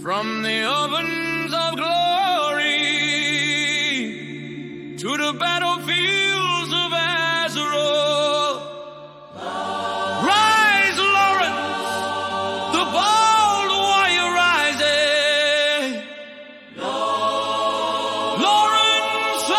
From the ovens of glory to the battlefields of Azeroth, rise, Lawrence, the bold warrior rising. Lawrence,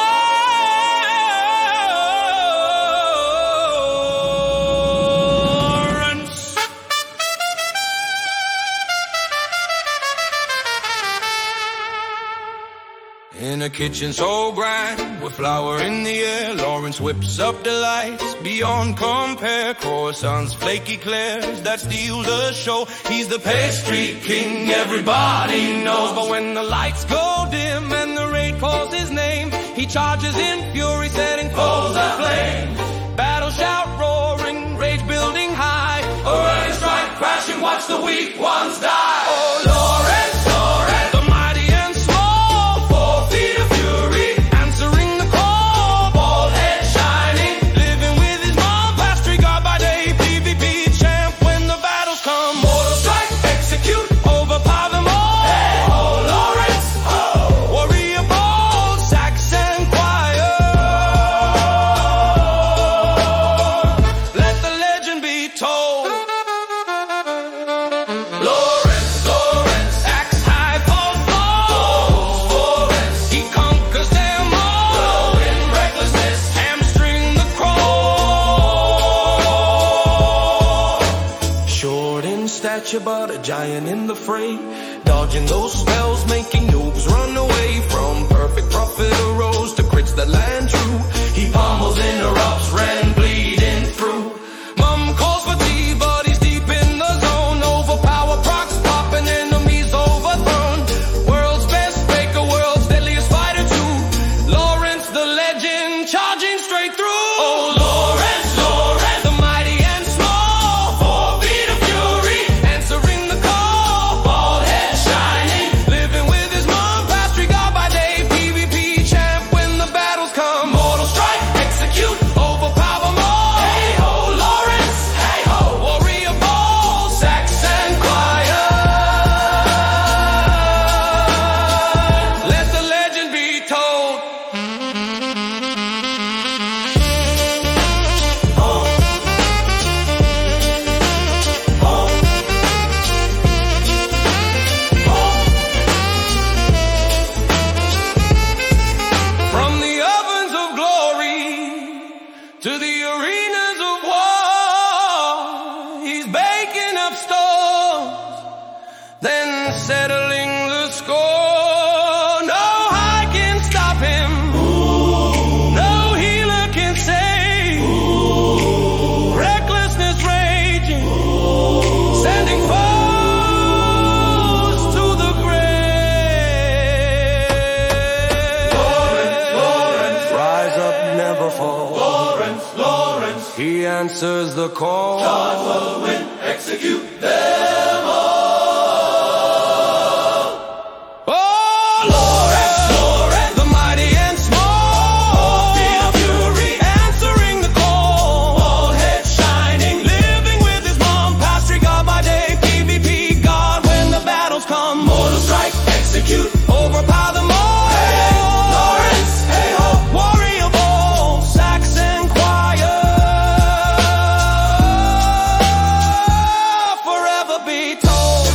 in a kitchen so grand, with flour in the air, Lawrence whips up the lights beyond compare. Croissants, flaky Clairs, that steals the show. He's the pastry king, everybody knows. But when the lights go dim and the raid calls his name, he charges in fury, setting foes aflame. Battle shout roaring, rage building high. A early strike crashing, watch the weak ones die. Oh, Lawrence, Lawrence, the mighty and small, 4 feet of fury, answering the call, bald head shining, living with his mom, past regard by day, PvP champ when the battles come. Mortal strike, execute, overpower them all. Hey, oh, Lawrence, oh, warrior bold, Saxon choir. Let the legend be told. Lawrence, Lawrence, axe high, falls low. He conquers them all. Glowing recklessness, hamstring the crawl. Short in stature, but a giant in the fray. Dodging those spells, making noobs run away. From perfect prophet arose to crits that land true. He pummels, interrupts, ran bleeding through. Mum calls for tea, but he's deep in the zone. Overpower procs, popping enemies overthrown. World's best baker, world's deadliest fighter too. Lawrence the legend, charging straight through. Oh, Lawrence, Lawrence, the mighty and small, 4 feet of fury, answering the call, bald head shining, living with his mom, past regard by day, PvP champ when the battles come. Mortal strike, execute, overpower them all. Hey ho, Lawrence, hey ho, warrior bold, Saxon choir. Let the legend be told. From the ovens of glory to the arenas of war, he's baking up storms, then settling the score. No high can stop him, no healer can save. Recklessness raging, sending foes to the grave. Lawrence, Lawrence, rise up, never fall. Lawrence, Lawrence, he answers the call. God will win, execute them all. Oh, Lawrence, Lawrence, the mighty and small, 4 feet of fury, answering the call, bald head shining, living with his mom, past regard by day, PvP God when the battles come. Mortal strike, execute, overpower them all. Hey, Lawrence, hey ho, warrior bold, Saxon choir. Forever be told.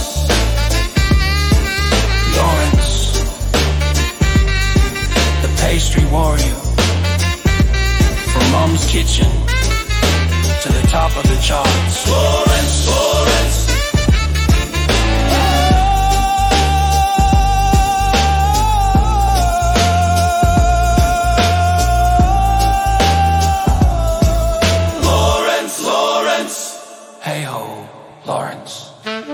Lawrence, the pastry warrior, from mom's kitchen to the top of the charts. Lawrence, Lawrence. Lawrence, Lawrence. Hey ho, Lawrence.